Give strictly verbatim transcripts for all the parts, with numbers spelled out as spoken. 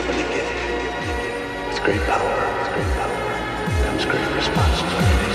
able to get it. With great power, with great power comes great responsibility.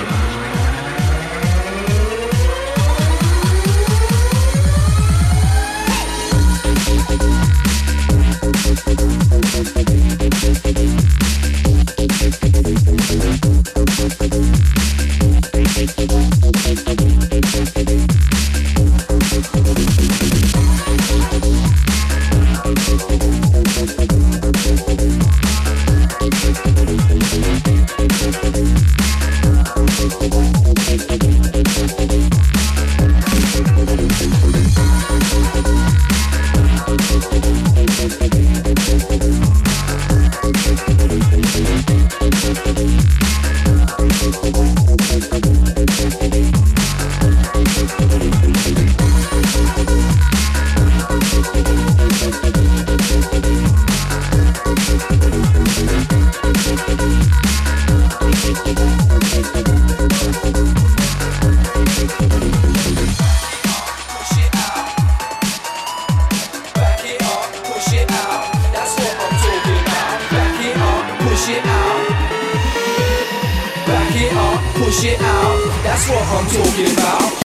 Push it out, that's what I'm talking about.